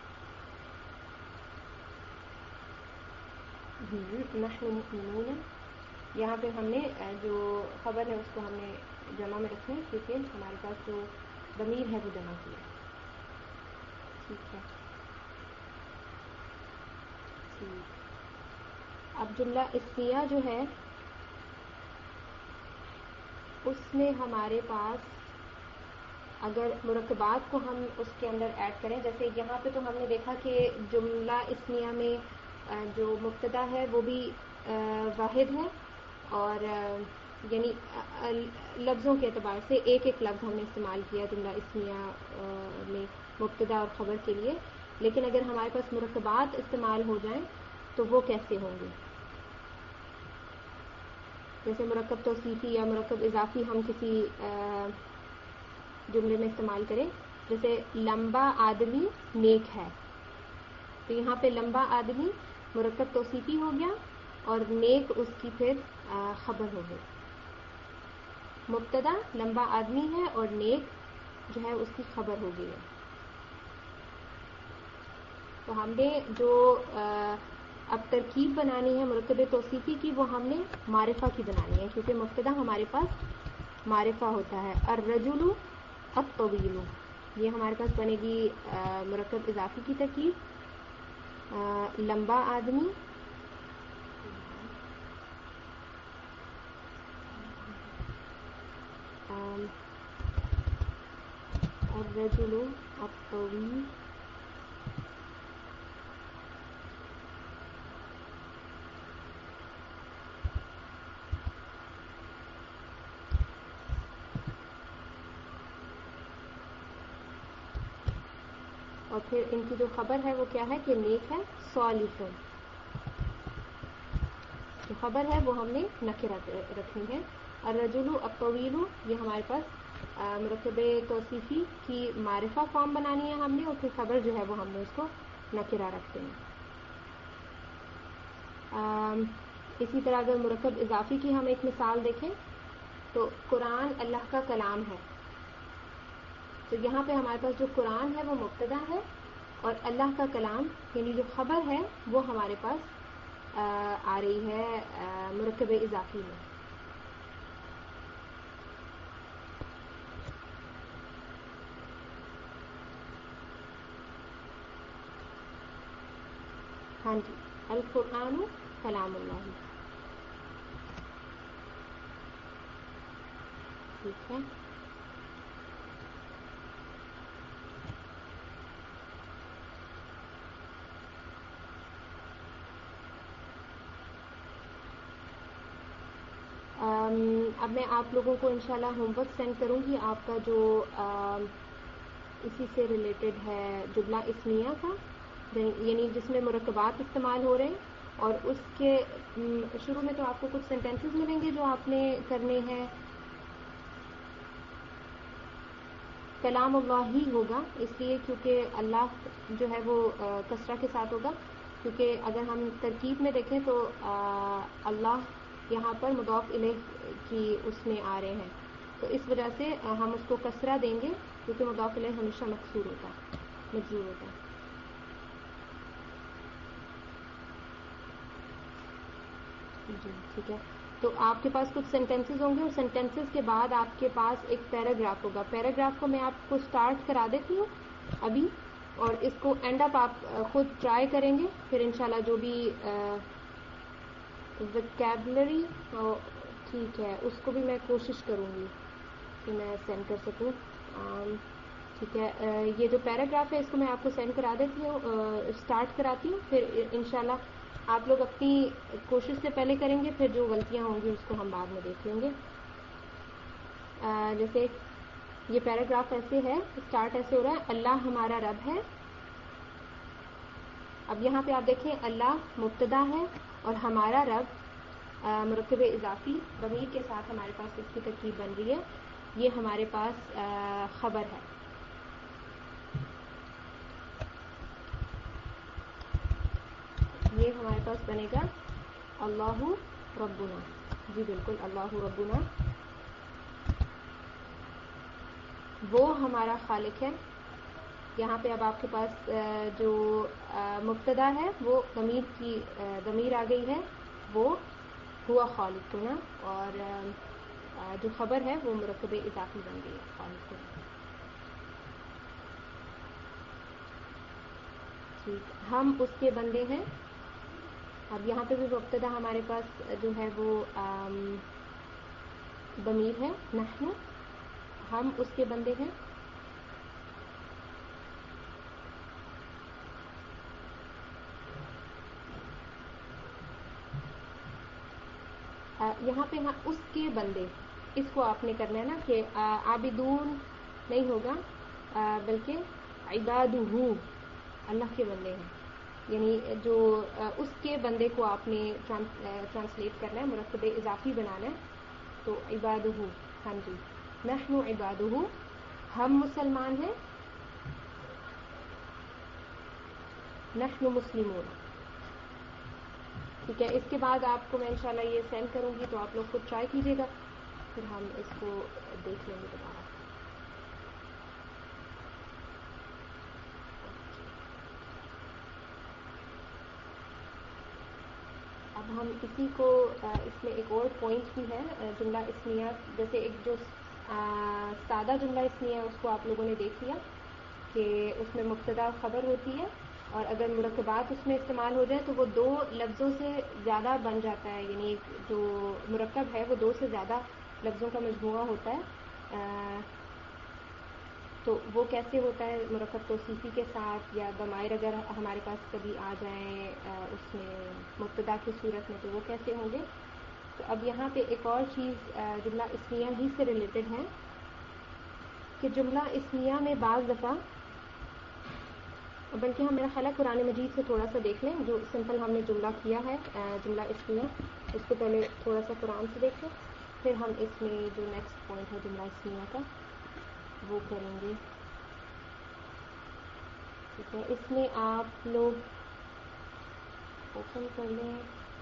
نحن مؤمنون، یہاں پہ ہم نے جو خبر ہے اس کو ہم نے جمع میں رکھنا ہے کیونکہ ہمارے پاس جو ضمیر ہے وہ جمع کیا ہے. ٹھیک ہے. اب جملہ اسمیہ جو ہے اس میں ہمارے پاس اگر مرکبات کو ہم اس کے اندر ایڈ کریں، جیسے یہاں پہ تو ہم نے دیکھا کہ جملہ اسمیہ میں جو مبتدا ہے وہ بھی واحد ہے، اور یعنی لفظوں کے اعتبار سے ایک ایک لفظ ہم نے استعمال کیا جملہ اسمیہ میں مبتدا اور خبر کے لیے. لیکن اگر ہمارے پاس مرکبات استعمال ہو جائیں تو وہ کیسے ہوں گے؟ جیسے مرکب توصیفی یا مرکب اضافی ہم کسی جملے میں استعمال کریں، جیسے لمبا آدمی نیک ہے، تو یہاں پہ لمبا آدمی مرکب توصیفی ہو گیا اور نیک اس کی پھر خبر ہو گئی. مبتدا لمبا آدمی ہے اور نیک جو ہے اس کی خبر ہو گئی ہے. تو ہم نے جو اب ترکیب بنانی ہے مرکب توصیفی کی وہ ہم نے معرفہ کی بنانی ہے، کیونکہ مبتدا ہمارے پاس معرفہ ہوتا ہے. الرجل الطویل، یہ ہمارے پاس بنے گی مرکب اضافی کی ترکیب. لمبا آدمی الرجل الطویل اور پھر ان کی جو خبر ہے وہ کیا ہے کہ نیک ہے. صالح، جو خبر ہے وہ ہم نے نکرہ رکھنی ہے. الرجل الطویل یہ ہمارے پاس مرکب توصیفی کی معرفہ فارم بنانی ہے ہم نے، اور پھر خبر جو ہے وہ ہم نے اس کو نکرہ رکھتے ہیں. اسی طرح اگر مرکب اضافی کی ہم ایک مثال دیکھیں تو قرآن اللہ کا کلام ہے، تو یہاں پہ ہمارے پاس جو قرآن ہے وہ مبتدا ہے اور اللہ کا کلام یعنی جو خبر ہے وہ ہمارے پاس آ رہی ہے مرکب اضافی میں. ہاں جی، القرآن کلام اللہ. ٹھیک ہے. اب میں آپ لوگوں کو انشاءاللہ ہوم ورک سینڈ کروں گی آپ کا جو اسی سے ریلیٹڈ ہے جملہ اسمیہ کا، یعنی جس میں مرکبات استعمال ہو رہے ہیں، اور اس کے شروع میں تو آپ کو کچھ سینٹینسز ملیں گے جو آپ نے کرنے ہیں. کلام اللہ ہی ہوگا اس لیے کیونکہ اللہ جو ہے وہ کسرہ کے ساتھ ہوگا، کیونکہ اگر ہم ترکیب میں دیکھیں تو اللہ یہاں پر مضاف الیہ کی اس میں آ رہے ہیں، تو اس وجہ سے ہم اس کو کسرہ دیں گے کیونکہ مضاف الیہ ہمیشہ مکسور ہوتا ہے، مجرور ہوتا ہے. جی ٹھیک ہے. تو آپ کے پاس کچھ سینٹینسز ہوں گے اور سینٹینسز کے بعد آپ کے پاس ایک پیراگراف ہوگا. پیراگراف کو میں آپ کو سٹارٹ کرا دیتی ہوں ابھی، اور اس کو اینڈ اپ آپ خود ٹرائی کریں گے، پھر انشاءاللہ جو بھی ویکیبلری ٹھیک ہے اس کو بھی میں کوشش کروں گی کہ میں سینڈ کر سکوں. ٹھیک ہے. یہ جو پیراگراف ہے اس کو میں آپ کو سینڈ کرا دیتی ہوں، اسٹارٹ کراتی ہوں، پھر انشاءاللہ آپ لوگ اپنی کوشش سے پہلے کریں گے، پھر جو غلطیاں ہوں گی اس کو ہم بعد میں دیکھ لیں گے. جیسے یہ پیراگراف ایسے ہے، اسٹارٹ ایسے ہو رہا ہے، اللہ ہمارا رب ہے. اب یہاں پہ آپ دیکھیں اللہ مبتدا ہے اور ہمارا رب مرکب اضافی ضمیر کے ساتھ ہمارے پاس اس کی ترکیب بن رہی ہے، یہ ہمارے پاس خبر ہے. یہ ہمارے پاس بنے گا اللہ ربنا. جی بالکل، اللہ ربنا وہ ہمارا خالق ہے. یہاں پہ اب آپ کے پاس جو مبتدا ہے وہ ضمیر آ گئی ہے وہ، ہوا خالقنا، اور جو خبر ہے وہ مرکب اضافی بن گئی ہے خالقنا. ٹھیک، ہم اس کے بندے ہیں. اب یہاں پہ بھی مبتدا ہمارے پاس جو ہے وہ ضمیر ہے نحن، ہم اس کے بندے ہیں. یہاں پہ اس کے بندے، اس کو آپ نے کرنا ہے نا کہ عابدون نہیں ہوگا، بلکہ عبادہ، اللہ کے بندے ہیں. یعنی جو اس کے بندے کو آپ نے ٹرانسلیٹ کرنا ہے، مرکب اضافی بنانا ہے. تو عبادہ، ہاں جی، نحن عبادہ، ہم مسلمان ہیں. نحن مسلمون. ٹھیک ہے، اس کے بعد آپ کو میں انشاءاللہ یہ سینڈ کروں گی، تو آپ لوگ خود ٹرائی کیجیے گا، پھر ہم اس کو دیکھ لیں گے دوبارہ. اب ہم اسی کو اس میں ایک اور پوائنٹ بھی ہے جملہ اسمیہ. جیسے ایک جو سادہ جملہ اسمیہ ہے اس کو آپ لوگوں نے دیکھ لیا کہ اس میں مبتدا خبر ہوتی ہے، اور اگر مرکبات اس میں استعمال ہو جائے تو وہ دو لفظوں سے زیادہ بن جاتا ہے. یعنی جو مرکب ہے وہ دو سے زیادہ لفظوں کا مجموعہ ہوتا ہے. تو وہ کیسے ہوتا ہے مرکب توصیفی کے ساتھ، یا ضمائر اگر ہمارے پاس کبھی آ جائیں اس میں مبتدا کی صورت میں، تو وہ کیسے ہوں گے. تو اب یہاں پہ ایک اور چیز جملہ اسمیہ ہی سے ریلیٹڈ ہے کہ جملہ اسمیہ میں بعض دفعہ، بلکہ ہم میرا خیال ہے قرآن مجید سے تھوڑا سا دیکھ لیں جو سمپل ہم نے جملہ کیا ہے جملہ اسمیہ، اس کو پہلے تھوڑا سا قرآن سے دیکھ لیں، پھر ہم اس میں جو نیکسٹ پوائنٹ ہے جملہ اسمیہ کا وہ کریں گے. ٹھیک ہے، اس میں آپ لوگ اوپن کر لیں.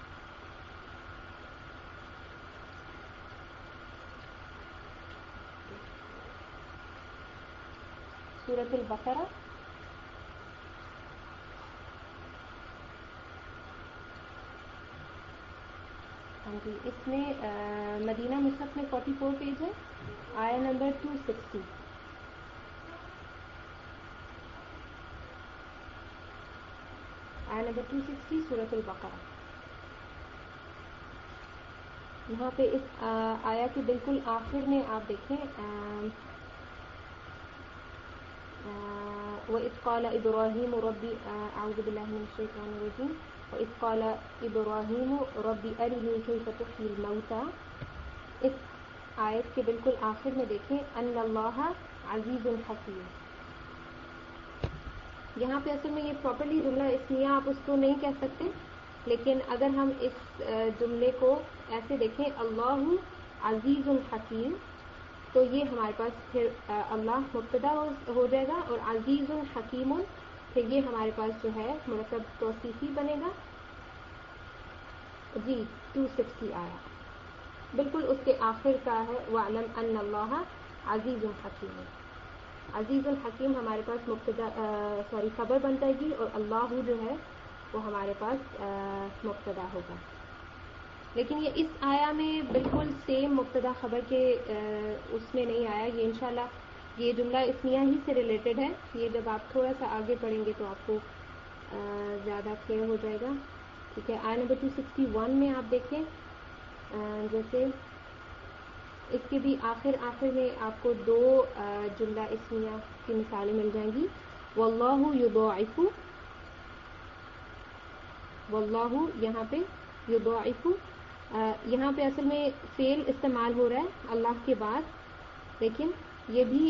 سورۃ البقرہ، ہاں جی، اس میں مدینہ مصحف میں 44 پیج ہے، آیا نمبر 260. آیا نمبر 260 سورۃ البقرہ. یہاں پہ اس آیا کے بالکل آخر میں آپ دیکھیں وَإِذْ قَالَ إِبْرَاهِيمُ رَبِّ أَعُوذُ بِاللَّهِ مِنَ الشَّيْطَانِ الرَّجِيمِ وَإِذْ قَالَ إِبْرَاهِيمُ رَبِّ أَرِنِي كَيْفَ تُحْيِي الْمَوْتَى. اس آیت کے بالکل آخر میں دیکھیں ان اللہ عزیز حکیم. یہاں پہ اصل میں یہ پراپرلی جملہ اسمیہ آپ اس کو نہیں کہہ سکتے، لیکن اگر ہم اس جملے کو ایسے دیکھیں اللہ عزیز الحکیم، تو یہ ہمارے پاس پھر اللہ مبتدا ہو جائے گا، اور عزیز الحکیم پھر یہ ہمارے پاس جو ہے مرکب توصیفی بنے گا. جی 260 آیا بالکل اس کے آخر کا ہے وَاعْلَمْ أَنَّ اللَّهَ عزیز الحکیم. عزیز الحکیم ہمارے پاس مبتدا خبر بن جائے گی، اور اللہ جو ہے وہ ہمارے پاس مبتدا ہوگا. لیکن یہ اس آیا میں بالکل سیم مبتدا خبر کے اس میں نہیں آیا. یہ انشاءاللہ یہ جملہ اسمیہ ہی سے ریلیٹڈ ہے. یہ جب آپ تھوڑا سا آگے پڑھیں گے تو آپ کو زیادہ کلیئر ہو جائے گا. ٹھیک ہے، آیا نمبر 261 میں آپ دیکھیں جیسے اس کے بھی آخر میں آپ کو دو جملہ اسمیہ کی مثالیں مل جائیں گی. واللہ یضاعف، واللہ یہاں پہ یضاعف، یہاں پہ اصل میں فعل استعمال ہو رہا ہے اللہ کے بعد، لیکن یہ بھی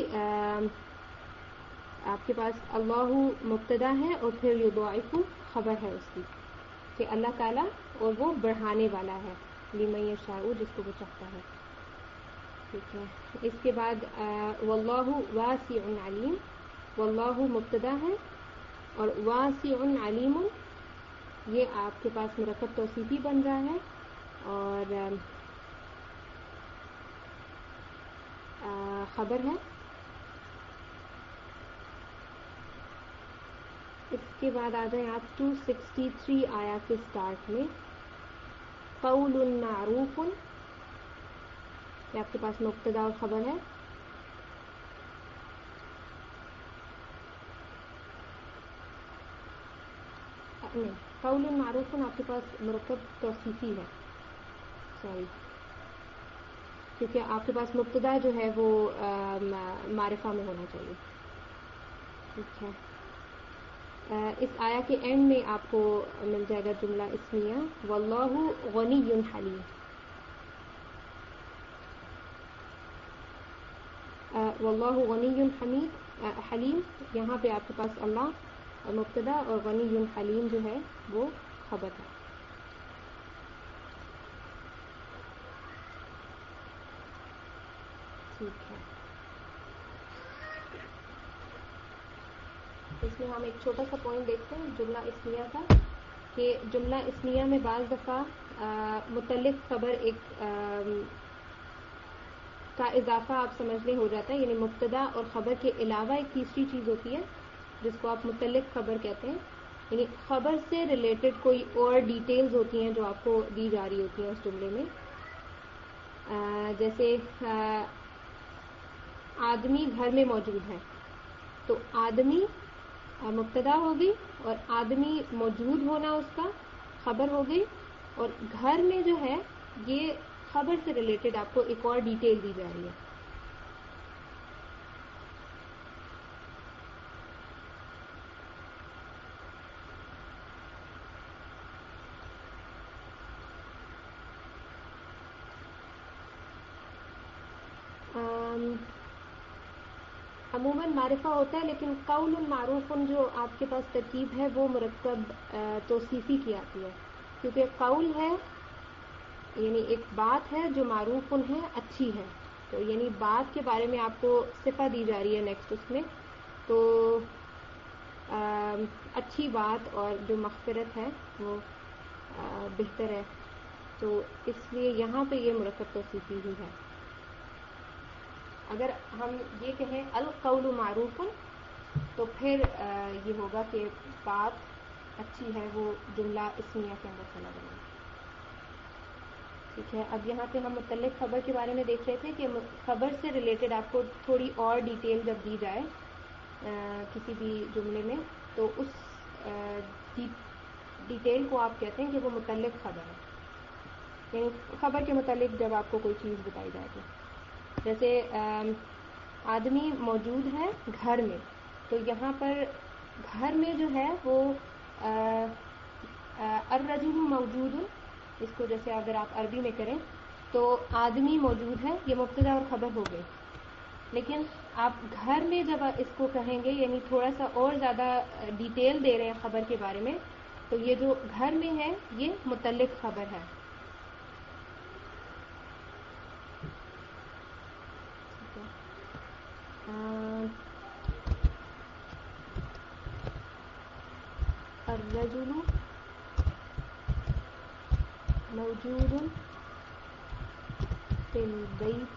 آپ کے پاس اللہ مبتدا ہے اور پھر یضاعف خبر ہے اس کی کہ اللہ تعالیٰ اور وہ بڑھانے والا ہے لمن یشاء، جس کو وہ چاہتا ہے. ٹھیک ہے، اس کے بعد واللہ واسع علیم، واللہ مبتدا ہے اور واسع علیم یہ آپ کے پاس مرکب توصیفی بن رہا ہے، اور خبر ہے. اس کے بعد آ جائیں آپ 263 آیا کے سٹارٹ میں. قول معروف، یہ آپ کے پاس مبتدا اور خبر ہے. نہیں، قول معروف آپ کے پاس مرکب توصیفی ہے، سوری، کیونکہ آپ کے پاس مبتدا جو ہے وہ معرفہ میں ہونا چاہیے. ٹھیک ہے. اس آیا کے اینڈ میں آپ کو مل جائے گا جملہ اسمیہ واللہ غنی حلیم. واللہ غنی حلیم، یہاں پہ آپ کے پاس اللہ مبتدا اور غنی حلیم جو ہے وہ خبر ہے. ٹھیک ہے. اس میں ہم ایک چھوٹا سا پوائنٹ دیکھتے ہیں جملہ اسمیہ کا، کہ جملہ اسمیہ میں بعض دفعہ متعلق خبر ایک کا اضافہ آپ سمجھ لیں ہو جاتا ہے، یعنی مبتدا اور خبر کے علاوہ ایک تیسری چیز ہوتی ہے جس کو آپ متعلق خبر کہتے ہیں، یعنی خبر سے ریلیٹڈ کوئی اور ڈیٹیلز ہوتی ہیں جو آپ کو دی جا رہی ہوتی ہیں اس جملے میں. جیسے آدمی گھر میں موجود ہے، تو آدمی مبتدا ہو گئی اور آدمی موجود ہونا اس کا خبر ہو گئی، اور گھر میں جو ہے یہ خبر سے ریلیٹڈ آپ کو ایک اور ڈیٹیل دی جا رہی ہے. عموماً معرفہ ہوتا ہے، لیکن قول معروف جو آپ کے پاس ترکیب ہے وہ مرکب توصیفی کی آتی ہے، کیونکہ قول ہے یعنی ایک بات ہے جو معروف ہے، اچھی ہے، تو یعنی بات کے بارے میں آپ کو صفہ دی جا رہی ہے نیکسٹ اس میں، تو اچھی بات اور جو مغفرت ہے وہ بہتر ہے، تو اس لیے یہاں پہ یہ مرکب توصیفی ہی ہے. اگر ہم یہ کہیں القول معروف تو پھر یہ ہوگا کہ بات اچھی ہے، وہ جملہ اسمیہ کے اندر چلا جائے گا. ٹھیک ہے. اب یہاں پہ ہم متعلق خبر کے بارے میں دیکھ رہے تھے کہ خبر سے ریلیٹڈ آپ کو تھوڑی اور ڈیٹیل جب دی جائے کسی بھی جملے میں، تو اس ڈیٹیل کو آپ کہتے ہیں کہ وہ متعلق خبر ہے، یعنی خبر کے متعلق جب آپ کو کوئی چیز بتائی جائے گی. جیسے آدمی موجود ہے گھر میں، تو یہاں پر گھر میں جو ہے وہ الرجل موجود، اس کو جیسے اگر آپ عربی میں کریں تو آدمی موجود ہے، یہ مبتدا اور خبر ہو گئے، لیکن آپ گھر میں جب اس کو کہیں گے یعنی تھوڑا سا اور زیادہ ڈیٹیل دے رہے ہیں خبر کے بارے میں، تو یہ جو گھر میں ہے یہ متعلق خبر ہے. الرجل موجود فی البیت،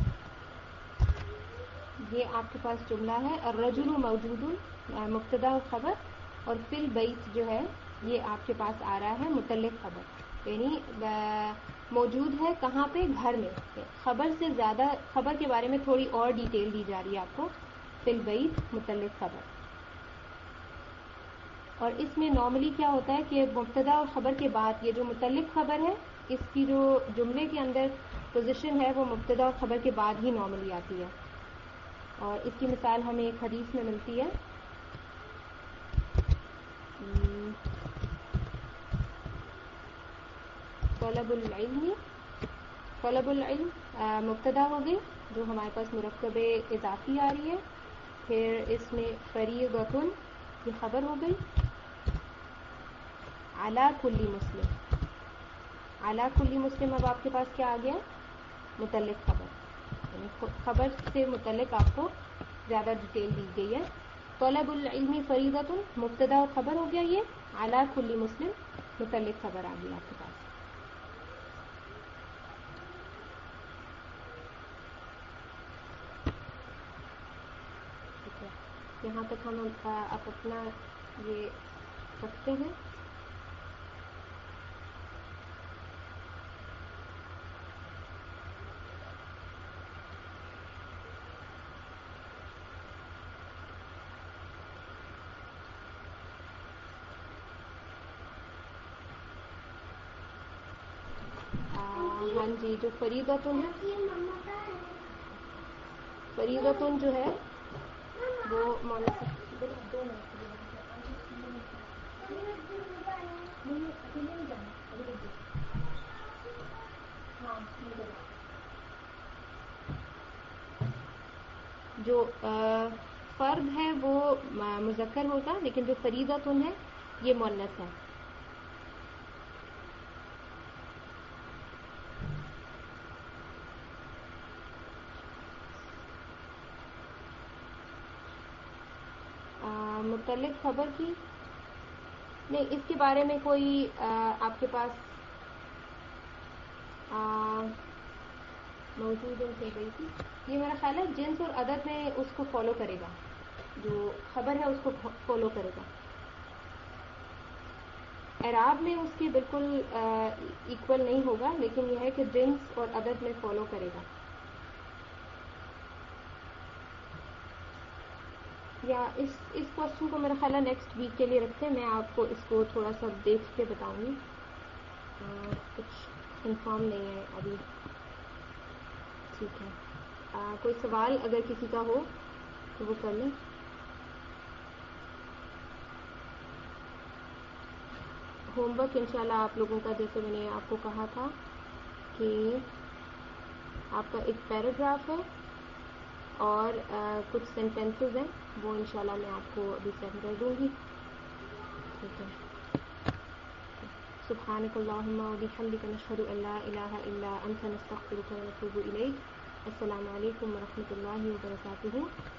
یہ آپ کے پاس جملہ ہے الرجل موجود مبتدا و خبر، اور فی البیت جو ہے یہ آپ کے پاس آ رہا ہے متعلق خبر، یعنی موجود ہے کہاں پہ، گھر میں. خبر سے زیادہ خبر کے بارے میں تھوڑی اور ڈیٹیل دی جا رہی ہے آپ کو، فی البیت متعلق خبر. اور اس میں نارملی کیا ہوتا ہے کہ مبتدا اور خبر کے بعد یہ جو متعلق خبر ہے اس کی جو جملے کے اندر پوزیشن ہے وہ مبتدا اور خبر کے بعد ہی نارملی آتی ہے. اور اس کی مثال ہمیں ایک حدیث میں ملتی ہے، طلب العلم مبتدا ہو گئی جو ہمارے پاس مرکب اضافی آ رہی ہے، پھر اس میں فریضۃ یہ خبر ہو گئی، علی کل مسلم، علی کل مسلم اب آپ کے پاس کیا آ گیا، متعلق خبر، یعنی خبر سے متعلق آپ کو زیادہ ڈیٹیل دی گئی ہے. طلب العلم فریضۃ مبتدا اور خبر ہو گیا، یہ علی کل مسلم متعلق خبر آ گئی آپ کے پاس. یہاں تک ہم اب اپنا یہ رکھتے ہیں. ہاں جی، جو فریضتن ہے، فریضتن جو ہے وہ مونس جو فرد ہے وہ مذکر ہوگا، لیکن جو فریضتن ہے یہ مؤنث ہے. متعلق خبر کی نہیں، اس کے بارے میں کوئی آپ کے پاس موجود ہو گئی تھی. یہ میرا خیال ہے جنس اور عدد میں اس کو فالو کرے گا، جو خبر ہے اس کو فالو کرے گا. اعراب میں اس کے بالکل ایکول نہیں ہوگا، لیکن یہ ہے کہ جنس اور عدد میں فالو کرے گا. یا اس کوشچن کو میرا خیال ہے نیکسٹ ویک کے لیے رکھتے ہیں. میں آپ کو اس کو تھوڑا سا دیکھ کے بتاؤں گی، کچھ کنفرم نہیں ہے ابھی. ٹھیک ہے، کوئی سوال اگر کسی کا ہو تو وہ کر لیں. ہوم ورک انشاءاللہ آپ لوگوں کا، جیسے میں نے آپ کو کہا تھا کہ آپ کا ایک پیراگراف ہے اور کچھ سینٹینسز ہیں، وہ انشاءاللہ میں آپ کو ابھی سینڈ کر دوں گی. ٹھیک ہے. سبحانک اللہم و بحمدک، نشہد ان لا الہ الا انت، نستغفرک و نتوب الیک. السلام علیکم ورحمۃ اللہ وبرکاتہ.